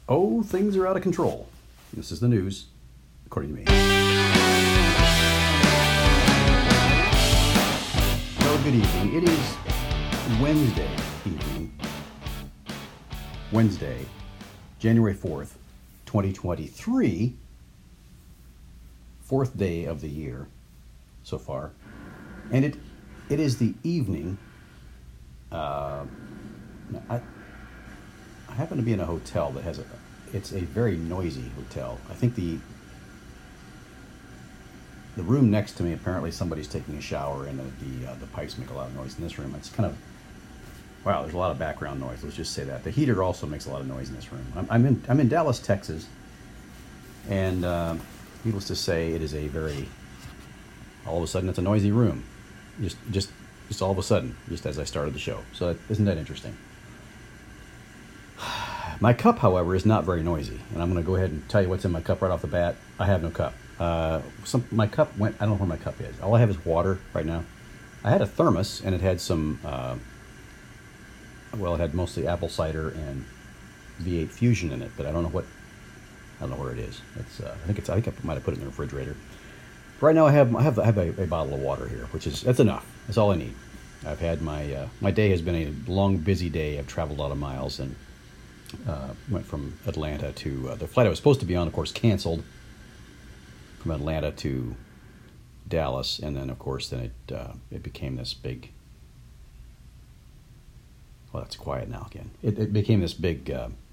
Oh, things are out of control. This is the news, according to me. Well, good evening. It is Wednesday evening. Wednesday, January 4th, 2023. Fourth day of the year so far. And it is the evening. I happen to be in a hotel that has it's a very noisy hotel. I think the room next to me, apparently somebody's taking a shower, and the pipes make a lot of noise in this room. It's kind of, wow, there's a lot of background noise. Let's just say that. The heater also makes a lot of noise in this room. I'm in Dallas, Texas, and needless to say, it is a very, all of a sudden it's a noisy room. Just all of a sudden, just as I started the show. So isn't that interesting? My cup, however, is not very noisy, and I'm going to go ahead and tell you what's in my cup right off the bat. I have no cup. My cup went, I don't know where my cup is. All I have is water right now. I had a thermos, and it had some, it had mostly apple cider and V8 Fusion in it, but I don't know where it is. I think I might have put it in the refrigerator. Right now I have a bottle of water here, that's enough. That's all I need. I've had my day has been a long, busy day. I've traveled a lot of miles and went from Atlanta to the flight I was supposed to be on, of course, canceled from Atlanta to Dallas, and then of course it became this big. Well, it's quiet now again. It became this big.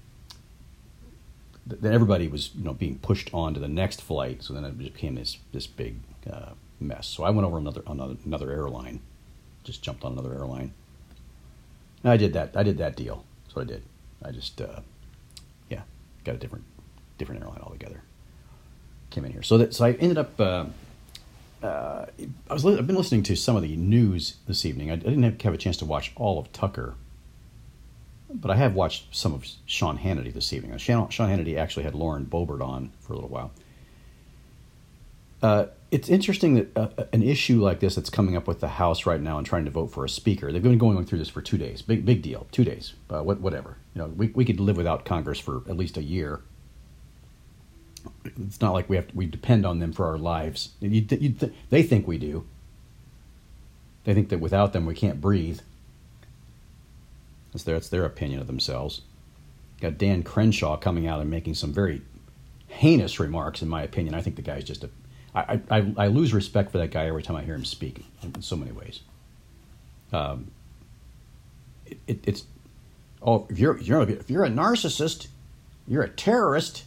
Then everybody was being pushed on to the next flight, so then it became this big mess. So I went over another airline, just jumped on another airline. And I did that deal. That's what I did. I just got a different airline altogether. Came in here, so I ended up. I've been listening to some of the news this evening. I didn't have a chance to watch all of Tucker, but I have watched some of Sean Hannity this evening. Sean Hannity actually had Lauren Boebert on for a little while. It's interesting that an issue like this that's coming up with the House right now and trying to vote for a speaker, they've been going through this for 2 days. Big deal. 2 days. Whatever. We could live without Congress for at least a year. It's not like we depend on them for our lives. They think we do. They think that without them we can't breathe. That's their opinion of themselves. Got Dan Crenshaw coming out and making some very heinous remarks, in my opinion. I think the guy's just I lose respect for that guy every time I hear him speak in so many ways. If you're a narcissist, you're a terrorist.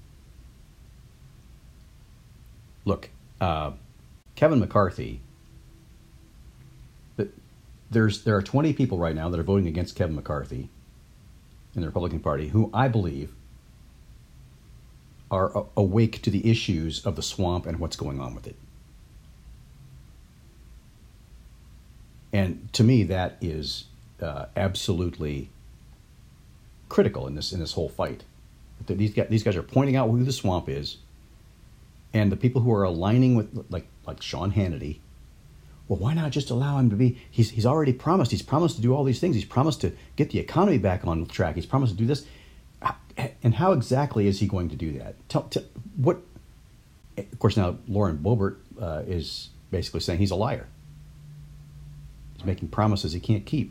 Look, Kevin McCarthy. There are 20 people right now that are voting against Kevin McCarthy in the Republican Party who I believe are awake to the issues of the swamp and what's going on with it. And to me, that is absolutely critical in this whole fight. These guys are pointing out who the swamp is, and the people who are aligning with like Sean Hannity. Well, why not just allow him to be? He's already promised. He's promised to do all these things. He's promised to get the economy back on track. He's promised to do this. And how exactly is he going to do that? What? Of course, now Lauren Boebert is basically saying he's a liar. He's making promises he can't keep.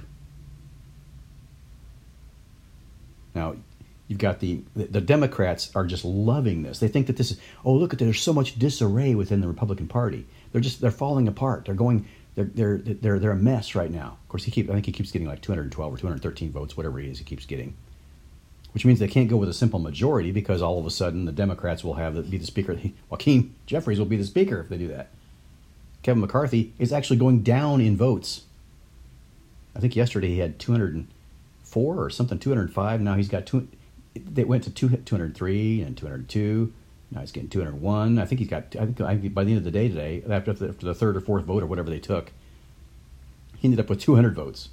Now, you've got the Democrats are just loving this. They think that this is, look at, there's so much disarray within the Republican Party. They're falling apart. They're a mess right now. Of course, I think he keeps getting like 212 or 213 votes, whatever it is he keeps getting. Which means they can't go with a simple majority, because all of a sudden the Democrats will be the speaker. Joaquin Jeffries will be the speaker if they do that. Kevin McCarthy is actually going down in votes. I think yesterday he had 204 or something, 205. Now he's got they went to 203 and 202. Now he's getting 201. I think by the end of the day today, after the third or fourth vote or whatever they took, he ended up with 200 votes.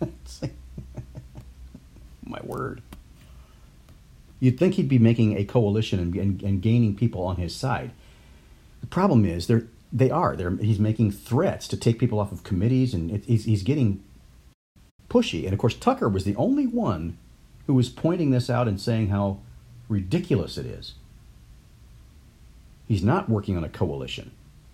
My word. You'd think he'd be making a coalition and gaining people on his side. The problem is he's making threats to take people off of committees, and he's getting pushy. And of course, Tucker was the only one who was pointing this out and saying how ridiculous it is. He's not working on a coalition.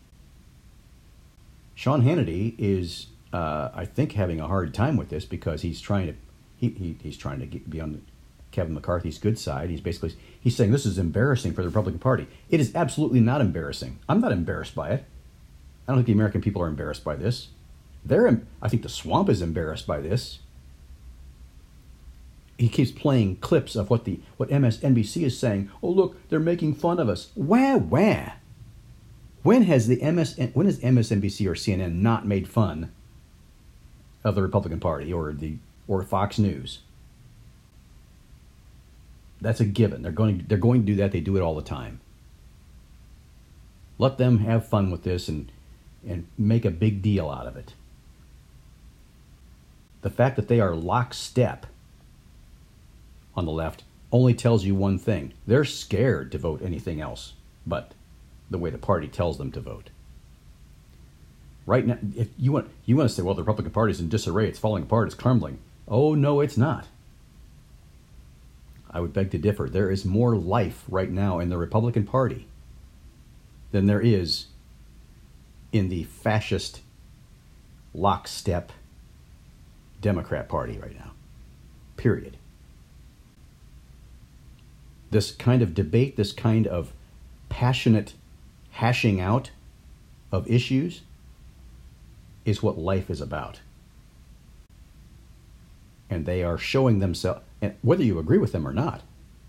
Sean Hannity is, I think, having a hard time with this because he's trying to be on Kevin McCarthy's good side. He's saying this is embarrassing for the Republican Party. It is absolutely not embarrassing. I'm not embarrassed by it. I don't think the American people are embarrassed by this. I think the swamp is embarrassed by this. He keeps playing clips of what MSNBC is saying. Oh, look, they're making fun of us. Where? When has MSNBC or CNN not made fun of the Republican Party or Fox News? That's a given. They're going to do that. They do it all the time. Let them have fun with this and make a big deal out of it. The fact that they are lockstep on the left only tells you one thing. They're scared to vote anything else but the way the party tells them to vote. Right now, if you want to say, well, the Republican Party is in disarray, it's falling apart, it's crumbling. Oh, no, it's not. I would beg to differ. There is more life right now in the Republican Party than there is in the fascist lockstep Democrat Party right now. Period. This kind of debate, this kind of passionate hashing out of issues is what life is about. And they are showing themselves, and whether you agree with them or not,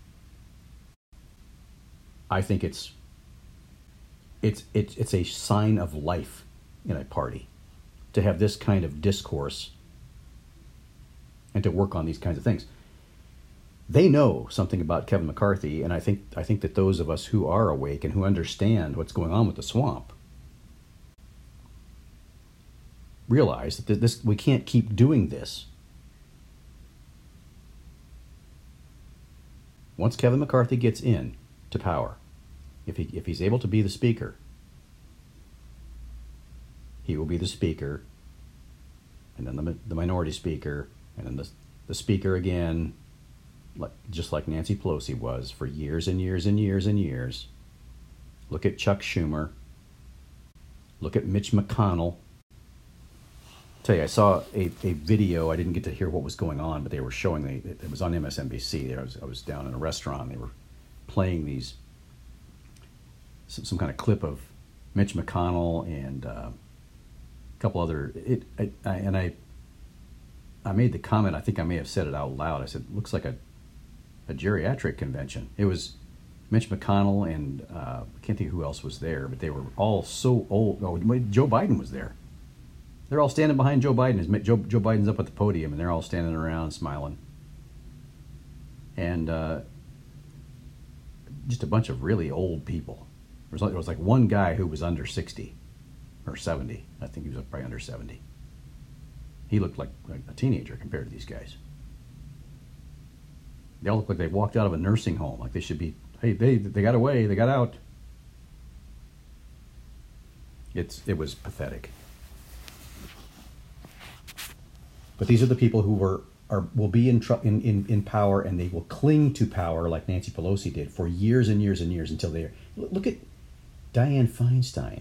I think it's a sign of life in a party to have this kind of discourse and to work on these kinds of things. They know something about Kevin McCarthy, and I think that those of us who are awake and who understand what's going on with the swamp realize that we can't keep doing this. Once Kevin McCarthy gets in to power, if he's able to be the speaker, he will be the speaker, and then the minority speaker, and then the speaker again, just like Nancy Pelosi was for years and years and years and years. Look at Chuck Schumer. Look at Mitch McConnell. Tell you, I saw a video. I didn't get to hear what was going on, but they were showing it was on MSNBC. I was down in a restaurant. And they were playing some kind of clip of Mitch McConnell and a couple other. I made the comment. I think I may have said it out loud. I said, "Looks like a geriatric convention." It was Mitch McConnell and I can't think who else was there, but they were all so old. Oh, Joe Biden was there. They're all standing behind Joe Biden. Joe Biden's up at the podium, and they're all standing around smiling. And just a bunch of really old people. There was like one guy who was under 60 or 70. I think he was probably under 70. He looked like a teenager compared to these guys. They all look like they walked out of a nursing home, like they should be, hey, they got away, they got out. It was pathetic. But these are the people who will be in power, and they will cling to power like Nancy Pelosi did for years and years and years until they are. Look at Dianne Feinstein.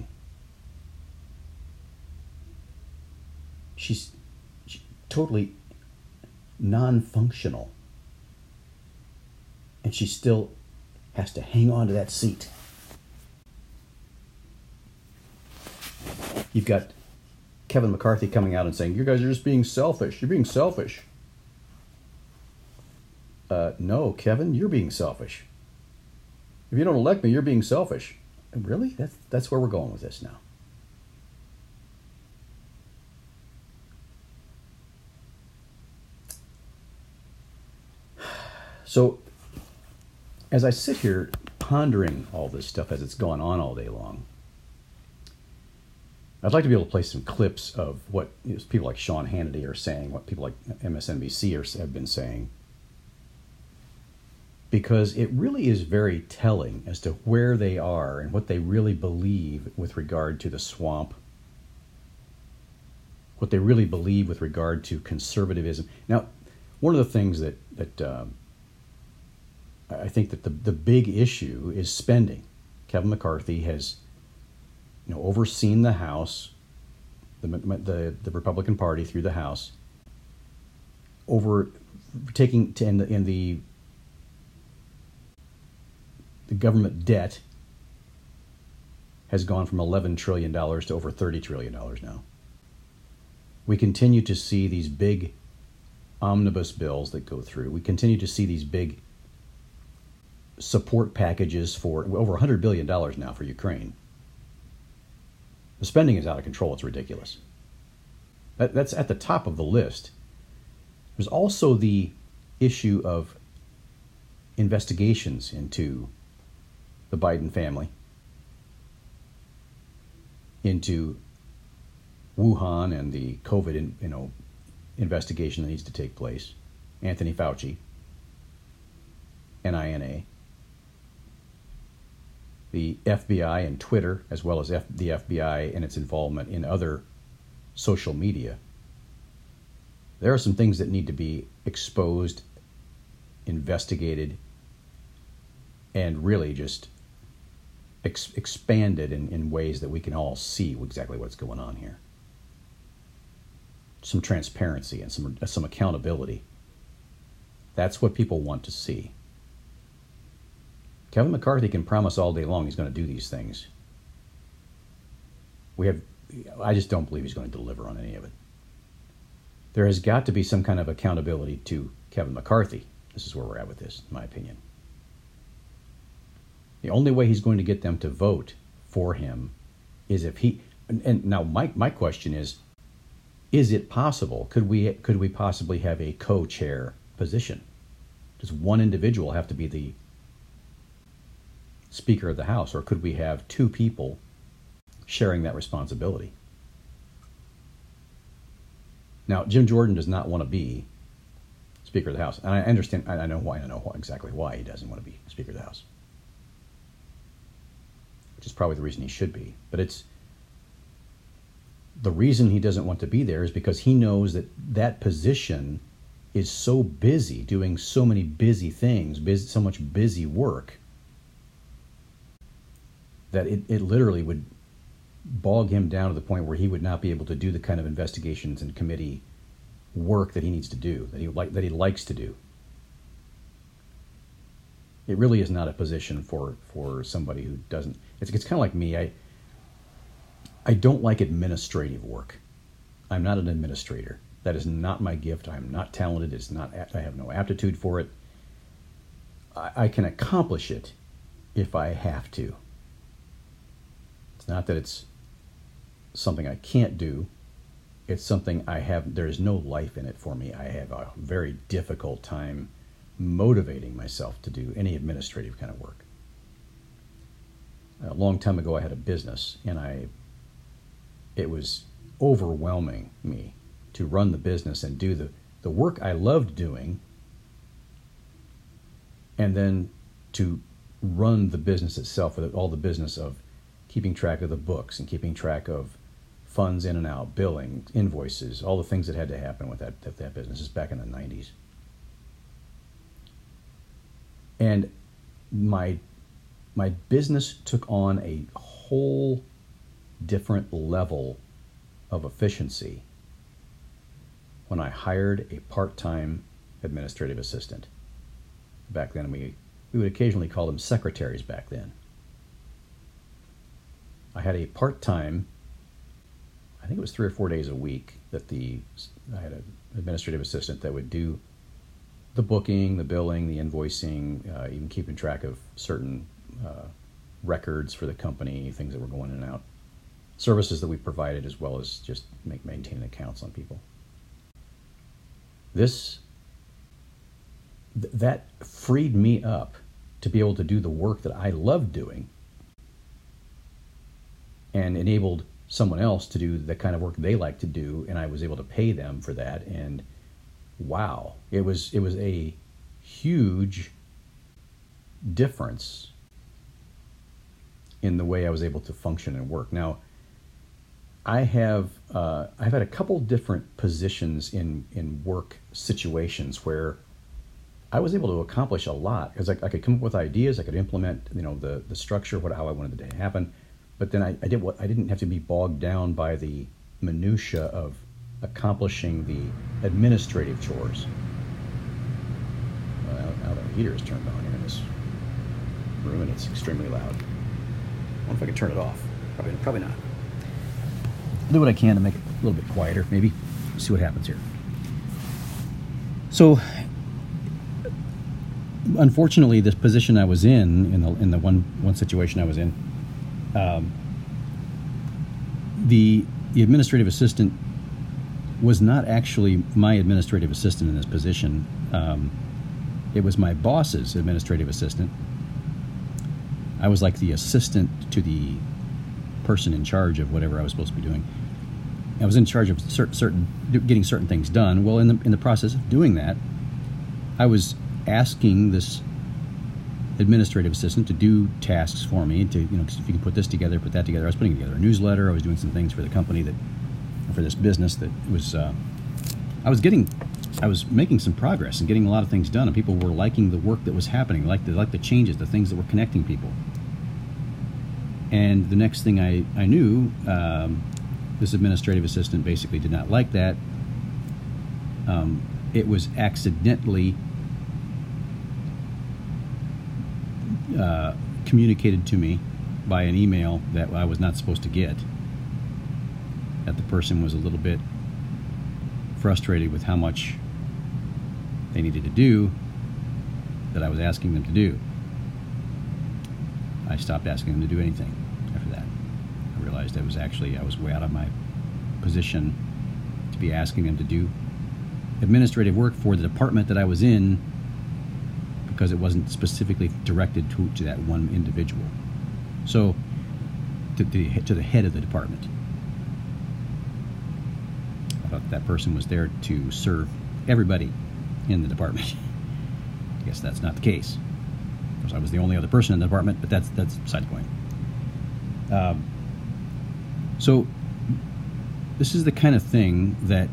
She's totally non-functional. And she still has to hang on to that seat. You've got Kevin McCarthy coming out and saying, "You guys are just being selfish. You're being selfish." No, Kevin, you're being selfish. If you don't elect me, you're being selfish. Really? That's where we're going with this now. So, as I sit here pondering all this stuff as it's gone on all day long, I'd like to be able to play some clips of what people like Sean Hannity are saying, what people like MSNBC have been saying, because it really is very telling as to where they are and what they really believe with regard to the swamp, what they really believe with regard to conservatism. Now, one of the things that I think that the big issue is spending. Kevin McCarthy has, overseen the House, the Republican Party through the House, over taking to in the government debt has gone from $11 trillion to over $30 trillion now. We continue to see these big omnibus bills that go through. We continue to see these big support packages for over $100 billion now for Ukraine. The spending is out of control. It's ridiculous. That's at the top of the list. There's also the issue of investigations into the Biden family, into Wuhan and the COVID, investigation that needs to take place. Anthony Fauci, NINA, the FBI and Twitter, as well as the FBI and its involvement in other social media. There are some things that need to be exposed, investigated, and really just expanded in ways that we can all see exactly what's going on here. Some transparency and some accountability. That's what people want to see. Kevin McCarthy can promise all day long he's going to do these things. I just don't believe he's going to deliver on any of it. There has got to be some kind of accountability to Kevin McCarthy. This is where we're at with this, in my opinion. The only way he's going to get them to vote for him is if he... And now my question is it possible? Could we possibly have a co-chair position? Does one individual have to be the Speaker of the House, or could we have two people sharing that responsibility? Now, Jim Jordan does not want to be Speaker of the House, and I understand. I know why. I know exactly why he doesn't want to be Speaker of the House, which is probably the reason he should be. But it's the reason he doesn't want to be there is because he knows that position is so busy, doing so many busy things, so much busy work, that it literally would bog him down to the point where he would not be able to do the kind of investigations and committee work that he needs to do, that he likes to do. It really is not a position for somebody who doesn't. It's kind of like me. I don't like administrative work. I'm not an administrator. That is not my gift. I'm not talented. It's not. I have no aptitude for it. I can accomplish it if I have to. It's not that it's something I can't do. It's something I have. There is no life in it for me. I have a very difficult time motivating myself to do any administrative kind of work. A long time ago, I had a business, and it was overwhelming me to run the business and do the work I loved doing, and then to run the business itself with all the business of keeping track of the books and keeping track of funds in and out, billing, invoices, all the things that had to happen with that business. This is back in the 90s. And my business took on a whole different level of efficiency when I hired a part-time administrative assistant. Back then, we would occasionally call them secretaries back then. I had a part-time, I think it was 3 or 4 days a week, I had an administrative assistant that would do the booking, the billing, the invoicing, even keeping track of certain records for the company, things that were going in and out, services that we provided, as well as just maintaining accounts on people. That freed me up to be able to do the work that I loved doing, and enabled someone else to do the kind of work they like to do, and I was able to pay them for that. And wow, it was a huge difference in the way I was able to function and work. Now, I've had a couple different positions in work situations where I was able to accomplish a lot because I could come up with ideas, I could implement, the structure, how I wanted it to happen, but then I didn't have to be bogged down by the minutia of accomplishing the administrative chores. Now the heater is turned on here in this room, and it's extremely loud. I wonder if I can turn it off. Probably not. I'll do what I can to make it a little bit quieter, maybe. See what happens here. So, unfortunately, this position I was in the one situation I was in, the administrative assistant was not actually my administrative assistant in this position. It was my boss's administrative assistant. I was like the assistant to the person in charge of whatever I was supposed to be doing. I was in charge of getting certain things done. Well, in the process of doing that, I was asking this administrative assistant to do tasks for me. To if you can put this together, put that together. I was putting together a newsletter. I was doing some things for the company for this business that was. I was making some progress and getting a lot of things done, and people were liking the work that was happening, like the changes, the things that were connecting people. And the next thing I knew, this administrative assistant basically did not like that. It was accidentally communicated to me by an email that I was not supposed to get. That the person was a little bit frustrated with how much they needed to do that I was asking them to do. I stopped asking them to do anything after that. I realized I was way out of my position to be asking them to do administrative work for the department that I was in, because it wasn't specifically directed to that one individual. So to the head of the department. I thought that person was there to serve everybody in the department. I guess that's not the case. Of course, I was the only other person in the department, but that's beside the point. So this is the kind of thing that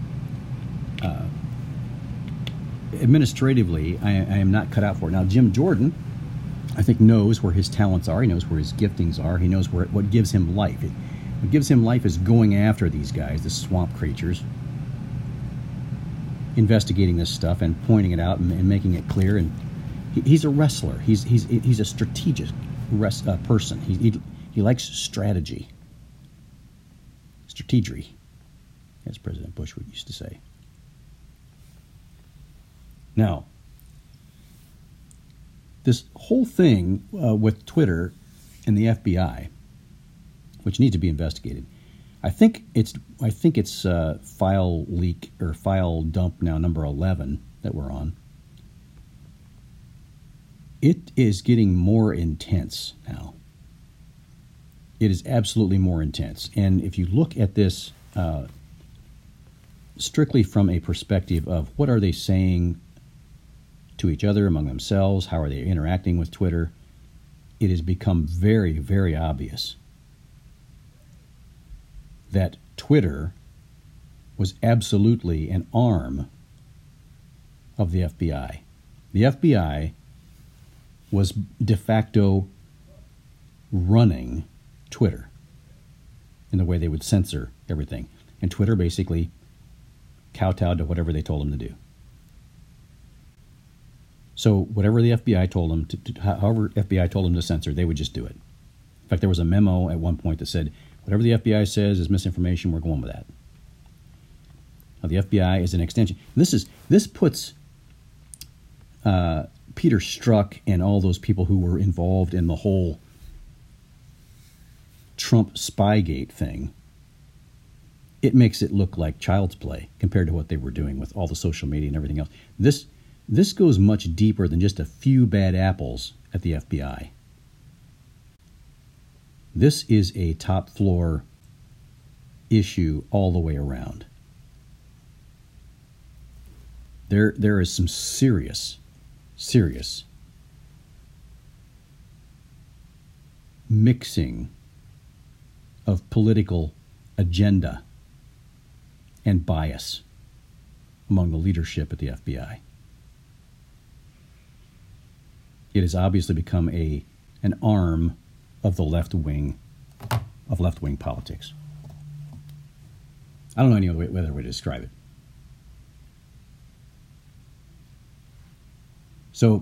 administratively I am not cut out for. Now, Jim Jordan, I think, knows where his talents are. He knows where his giftings are. He knows what gives him life. What gives him life is going after these guys, the swamp creatures, investigating this stuff and pointing it out and making it clear. And he's a wrestler. He's a strategic person. He likes strategy. Strategery, as President Bush would used to say. Now, this whole thing with Twitter and the FBI, which needs to be investigated, I think it's file leak or file dump now number 11 that we're on. It is getting more intense now. It is absolutely more intense. And if you look at this strictly from a perspective of what are they saying to each other among themselves, how are they interacting with Twitter, it has become very, very obvious that Twitter was absolutely an arm of the FBI. The FBI was de facto running Twitter in the way they would censor everything. And Twitter basically kowtowed to whatever they told them to do. So whatever the FBI told them, however FBI told them to censor, they would just do it. In fact, there was a memo at one point that said, whatever the FBI says is misinformation, we're going with that. Now, the FBI is an extension. This puts Peter Strzok and all those people who were involved in the whole Trump Spygate thing. It makes it look like child's play compared to what they were doing with all the social media and everything else. This goes much deeper than just a few bad apples at the FBI. This is a top floor issue all the way around. There is some serious mixing of political agenda and bias among the leadership at the FBI. it has obviously become an arm of the left wing politics. I don't know any other way to describe it. So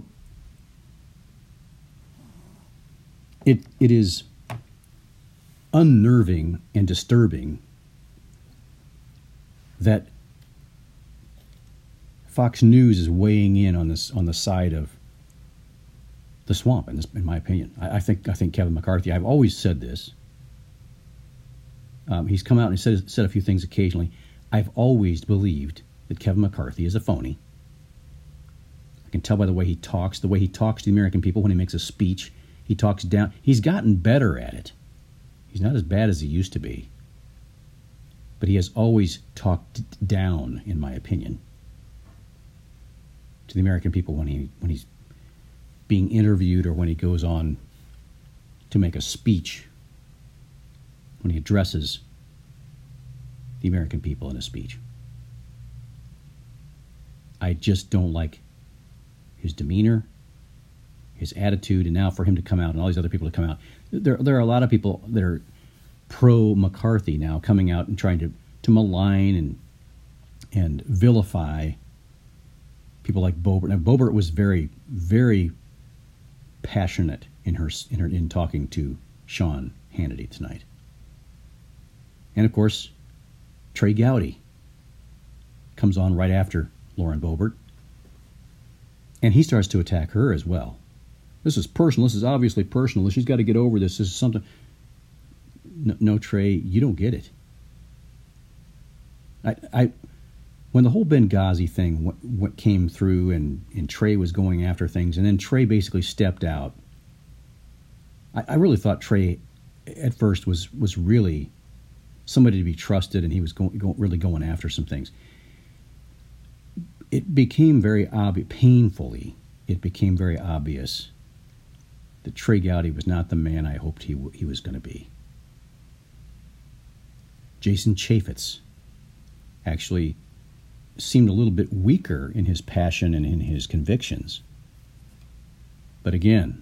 it is unnerving and disturbing that Fox News is weighing in on this, on the side of the swamp. In my opinion, I think Kevin McCarthy. I've always said this. He's come out and said a few things occasionally. I've always believed that Kevin McCarthy is a phony. I can tell by the way he talks to the American people when he makes a speech. He talks down. He's gotten better at it. He's not as bad as he used to be. But he has always talked down, in my opinion, to the American people when he's being interviewed or when he goes on to make a speech, when he addresses the American people in a speech. I just don't like his demeanor, his attitude, and now for him to come out and all these other people to come out. There are a lot of people that are pro-McCarthy now coming out and trying to malign and vilify people like Boebert. Now, Boebert was very, very passionate in talking to Sean Hannity tonight. And of course, Trey Gowdy comes on right after Lauren Boebert, and he starts to attack her as well. This is personal. This is obviously personal. She's got to get over this. This is something. No, Trey, you don't get it. When the whole Benghazi thing what came through and Trey was going after things, and then Trey basically stepped out, I really thought Trey at first was really somebody to be trusted, and he was really going after some things. It became very obvious, painfully, it became very obvious that Trey Gowdy was not the man I hoped he was going to be. Jason Chaffetz actually seemed a little bit weaker in his passion and in his convictions. But again,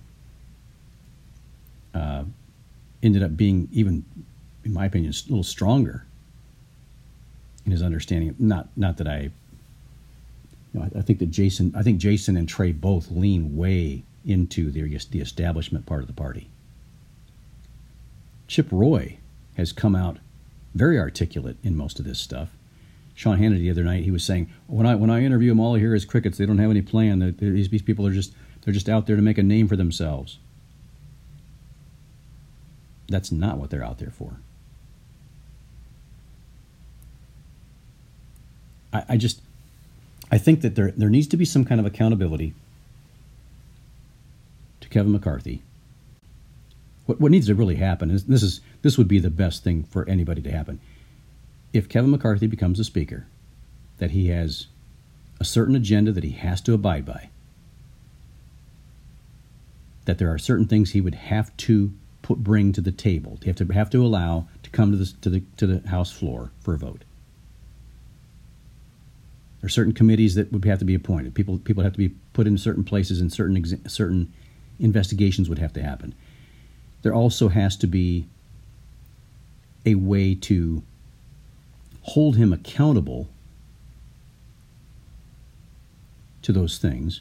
ended up being even, in my opinion, a little stronger in his understanding. Not that I think Jason and Trey both lean way into the establishment part of the party. Chip Roy has come out very articulate in most of this stuff. Sean Hannity the other night, he was saying, when I interview them, all I hear is crickets. They don't have any plan. These people are just out there to make a name for themselves. That's not what they're out there for. I think that there needs to be some kind of accountability to Kevin McCarthy. What needs to really happen is this would be the best thing for anybody to happen. If Kevin McCarthy becomes a speaker, that he has a certain agenda that he has to abide by, that there are certain things he would have to bring to the table, have to allow to come to the House floor for a vote. There are certain committees that would have to be appointed. People have to be put in certain places, and certain investigations would have to happen. There also has to be a way to hold him accountable to those things.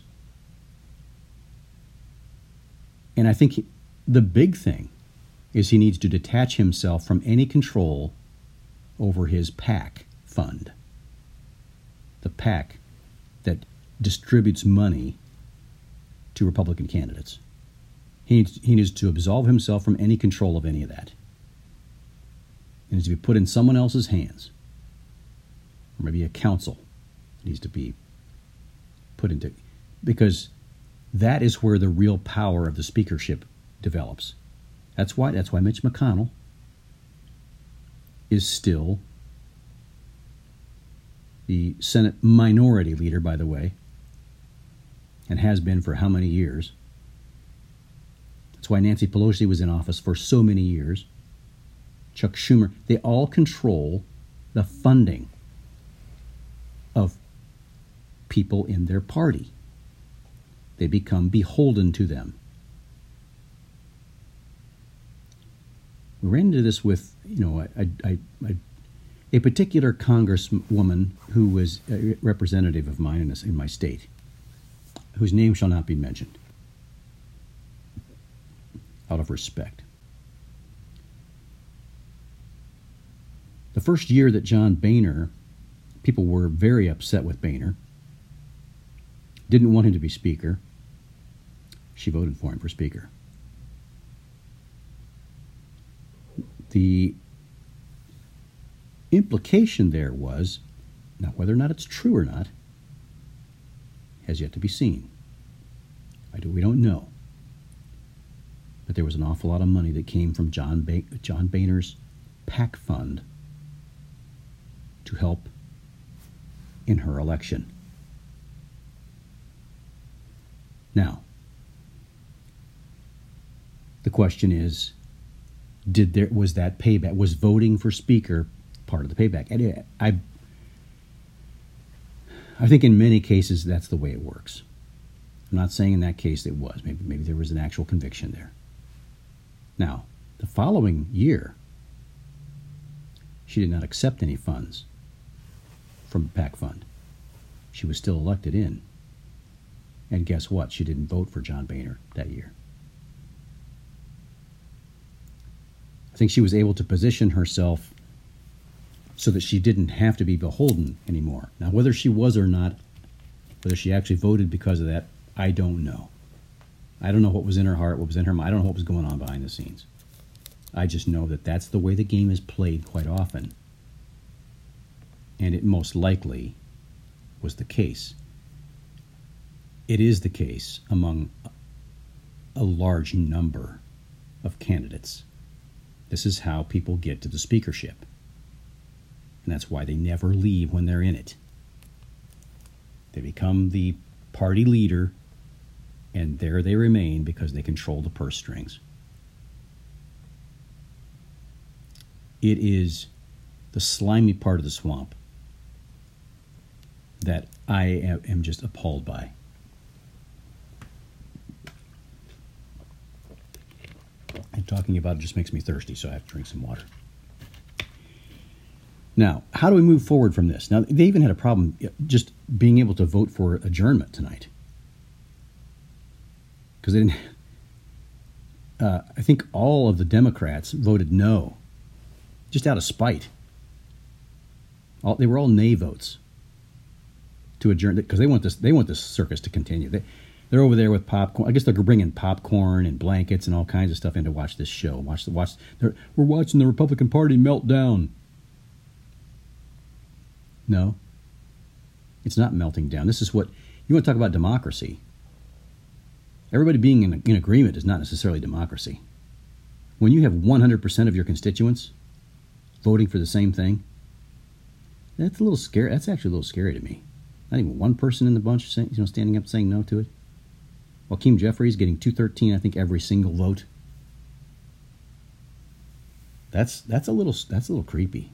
And I think the big thing is he needs to detach himself from any control over his PAC fund, the PAC that distributes money to Republican candidates. He needs to absolve himself from any control of any of that. It needs to be put in someone else's hands. Or maybe a council needs to be put into, because that is where the real power of the speakership develops. That's why Mitch McConnell is still the Senate minority leader, by the way, and has been for how many years. That's why Nancy Pelosi was in office for so many years. Chuck Schumer, they all control the funding of people in their party. They become beholden to them. We ran into this with, a particular congresswoman who was a representative of mine in my state, whose name shall not be mentioned, out of respect. The first year that John Boehner, people were very upset with Boehner, didn't want him to be Speaker. She voted for him for Speaker. The implication there was, now whether or not it's true or not, has yet to be seen. We don't know. But there was an awful lot of money that came from John Boehner's PAC fund to help in her election. Now, the question is, was that payback? Was voting for Speaker part of the payback? And I think in many cases that's the way it works. I'm not saying in that case it was. Maybe there was an actual conviction there. Now, the following year, she did not accept any funds from the PAC fund. She was still elected in. And guess what? She didn't vote for John Boehner that year. I think she was able to position herself so that she didn't have to be beholden anymore. Now, whether she was or not, whether she actually voted because of that, I don't know. I don't know what was in her heart, what was in her mind. I don't know what was going on behind the scenes. I just know that that's the way the game is played quite often. And it most likely was the case. It is the case among a large number of candidates. This is how people get to the speakership. And that's why they never leave when they're in it. They become the party leader, and there they remain because they control the purse strings. It is the slimy part of the swamp that I am just appalled by. And talking about it just makes me thirsty, so I have to drink some water. Now, how do we move forward from this? Now, they even had a problem just being able to vote for adjournment tonight. Because they didn't... I think all of the Democrats voted no, just out of spite. They were all nay votes to adjourn, because they want this circus to continue. They're over there with popcorn. I guess they're bringing popcorn and blankets and all kinds of stuff in to watch this show. We're watching the Republican Party melt down. No, it's not melting down. This is what you want to talk about: democracy. Everybody being in agreement is not necessarily democracy. When you have 100% of your constituents voting for the same thing, that's a little scary. That's actually a little scary to me. Not even one person in the bunch standing up saying no to it. Hakeem Jeffries getting 213, I think, every single vote. That's a little creepy.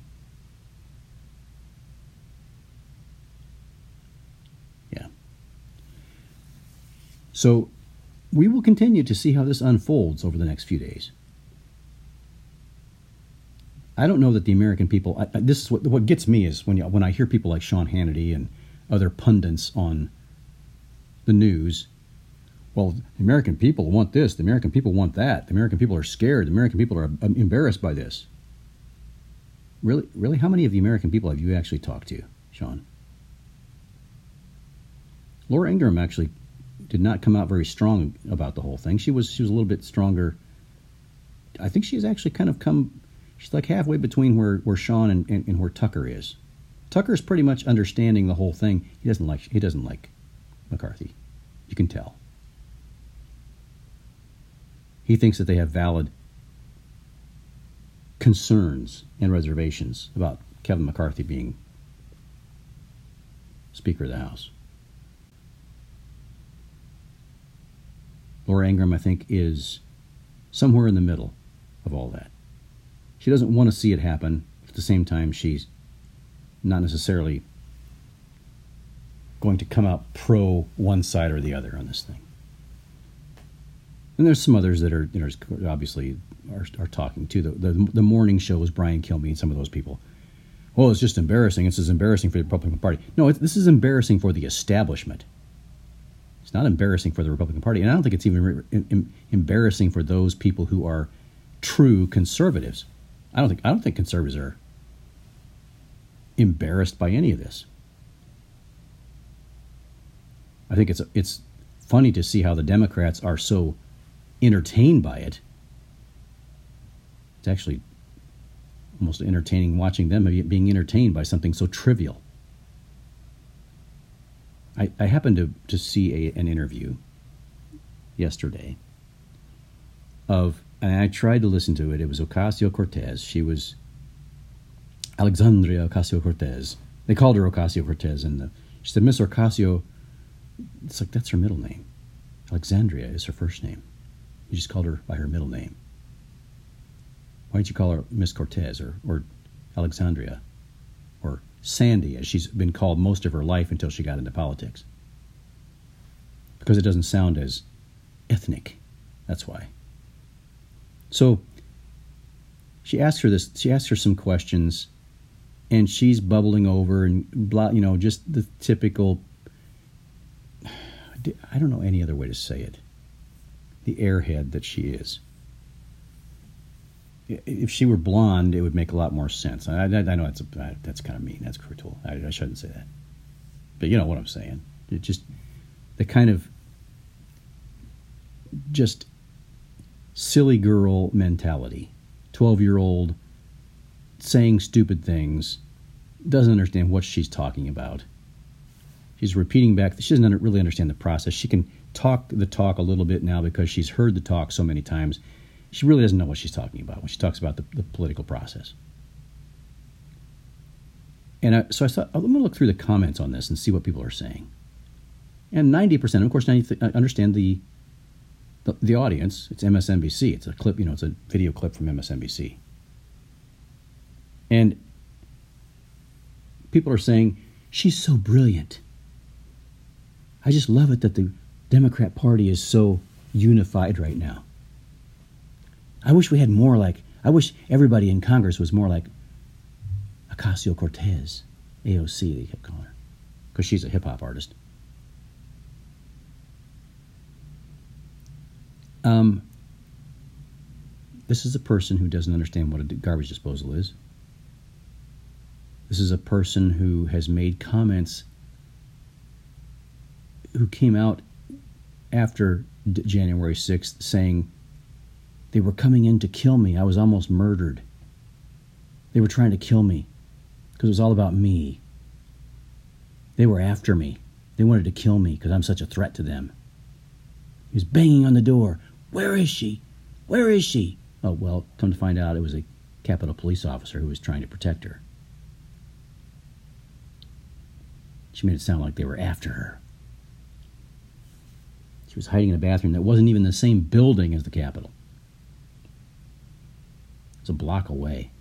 Yeah. So we will continue to see how this unfolds over the next few days. I don't know that the American people. This is what gets me is when I hear people like Sean Hannity and other pundits on the news. Well, the American people want this. The American people want that. The American people are scared. The American people are embarrassed by this. Really, how many of the American people have you actually talked to, Sean? Laura Ingraham actually did not come out very strong about the whole thing. She was a little bit stronger. I think she's actually kind of come. She's like halfway between where Sean and where Tucker is. Tucker's pretty much understanding the whole thing. He doesn't like McCarthy. You can tell. He thinks that they have valid concerns and reservations about Kevin McCarthy being Speaker of the House. Laura Ingraham, I think, is somewhere in the middle of all that. She doesn't want to see it happen. At the same time, she's not necessarily going to come out pro one side or the other on this thing. And there's some others that are, obviously are talking too. The morning show was Brian Kilmeade and some of those people. Well, it's just embarrassing. It's as embarrassing for the Republican Party. No, this is embarrassing for the establishment. It's not embarrassing for the Republican Party, and I don't think it's even embarrassing for those people who are true conservatives. I don't think conservatives are embarrassed by any of this. I think it's funny to see how the Democrats are so entertained by it. It's actually almost entertaining watching them being entertained by something so trivial. I happened to see an interview yesterday and I tried to listen to it. It was Ocasio-Cortez. She was Alexandria Ocasio-Cortez. They called her Ocasio-Cortez, and she said, Miss Ocasio, it's like, that's her middle name. Alexandria is her first name. You just called her by her middle name. Why don't you call her Miss Cortez or Alexandria or Sandy, as she's been called most of her life until she got into politics? Because it doesn't sound as ethnic. That's why. So she asks her some questions, and she's bubbling over and blah, just the typical, I don't know any other way to say it, the airhead that she is. If she were blonde, it would make a lot more sense. I know that's kind of mean. That's cruel. I shouldn't say that. But you know what I'm saying. It just the kind of just silly girl mentality. 12-year-old saying stupid things, doesn't understand what she's talking about. She's repeating back. She doesn't really understand the process. She can talk the talk a little bit now because she's heard the talk so many times. She really doesn't know what she's talking about when she talks about the political process. And so I thought, I'm going to look through the comments on this and see what people are saying. And 90%, of course, I understand the audience. It's MSNBC. It's a clip, it's a video clip from MSNBC. And people are saying, she's so brilliant. I just love it that the Democrat Party is so unified right now. I wish we had more I wish everybody in Congress was more like Ocasio-Cortez, AOC, they kept calling her, because she's a hip-hop artist. This is a person who doesn't understand what a garbage disposal is. This is a person who has made comments, who came out after January 6th saying, they were coming in to kill me. I was almost murdered. They were trying to kill me because it was all about me. They were after me. They wanted to kill me because I'm such a threat to them. He was banging on the door. Where is she? Where is she? Oh, well, come to find out it was a Capitol police officer who was trying to protect her. She made it sound like they were after her. She was hiding in a bathroom that wasn't even the same building as the Capitol. It's a block away.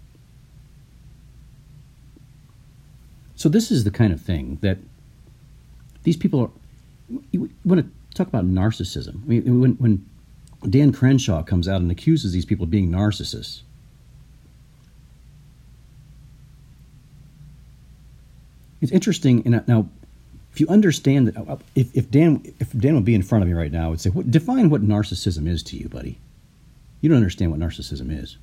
So this is the kind of thing that these people are. You want to talk about narcissism. I mean, when Dan Crenshaw comes out and accuses these people of being narcissists, it's interesting. And now, if you understand that, if Dan would be in front of me right now, I would say, define what narcissism is to you, buddy. You don't understand what narcissism is.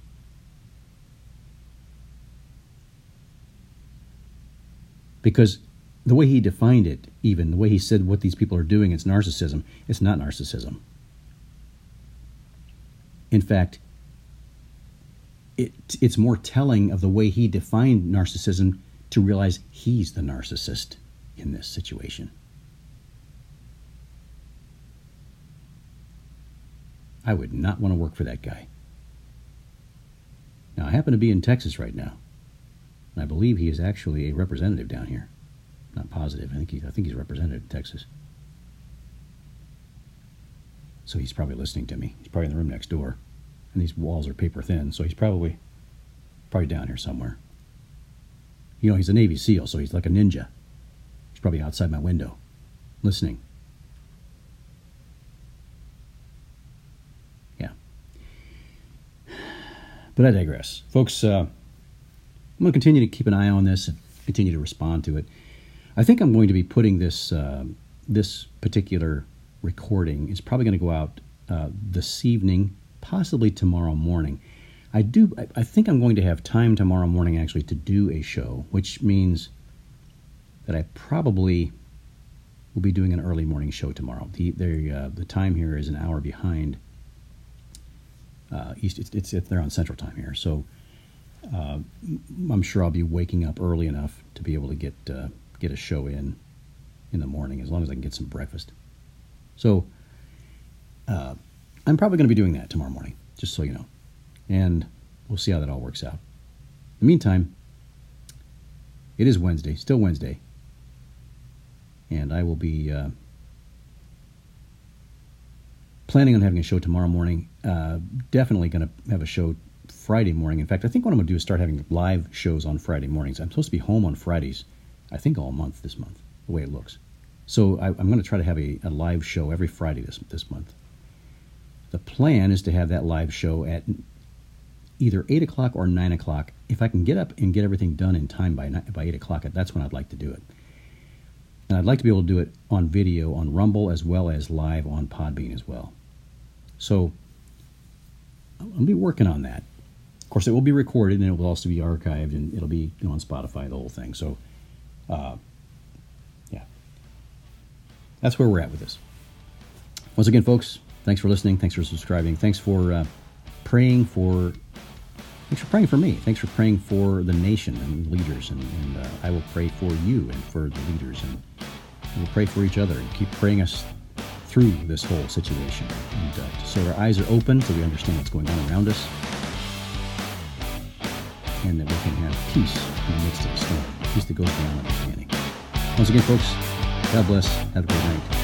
Because the way he defined it, even the way he said what these people are doing, it's narcissism. It's not narcissism. In fact, it's more telling of the way he defined narcissism to realize he's the narcissist in this situation. I would not want to work for that guy. Now, I happen to be in Texas right now. And I believe he is actually a representative down here. Not positive. I think he's a representative in Texas. So he's probably listening to me. He's probably in the room next door. And these walls are paper thin, so he's probably down here somewhere. He's a Navy SEAL, so he's like a ninja. He's probably outside my window, listening. But I digress. Folks, I'm going to continue to keep an eye on this and continue to respond to it. I think I'm going to be putting this this particular recording is probably going to go out this evening, possibly tomorrow morning. I think I'm going to have time tomorrow morning actually to do a show, which means that I probably will be doing an early morning show tomorrow. The time here is an hour behind East. They're on Central Time here, so I'm sure I'll be waking up early enough to be able to get a show in the morning, as long as I can get some breakfast. So I'm probably going to be doing that tomorrow morning, just so you know. And we'll see how that all works out. In the meantime, it is Wednesday, still Wednesday. And I will be planning on having a show tomorrow morning. Definitely going to have a show Friday morning. In fact, I think what I'm going to do is start having live shows on Friday mornings. I'm supposed to be home on Fridays, I think all month this month, the way it looks. So I'm going to try to have a live show every Friday this month. The plan is to have that live show at either 8 o'clock or 9 o'clock. If I can get up and get everything done in time by 8 o'clock, that's when I'd like to do it. And I'd like to be able to do it on video on Rumble as well as live on Podbean as well. So I'll be working on that. Of course, it will be recorded and it will also be archived and it'll be on Spotify, the whole thing. So, yeah, that's where we're at with this. Once again, folks, thanks for listening. Thanks for subscribing. Thanks for praying for me. Thanks for praying for the nation and leaders. And I will pray for you and for the leaders. And we'll pray for each other and keep praying us through this whole situation. And so our eyes are open so we understand what's going on around us. And that we can have peace in the midst of the storm. Peace that goes beyond understanding. Once again, folks, God bless. Have a great night.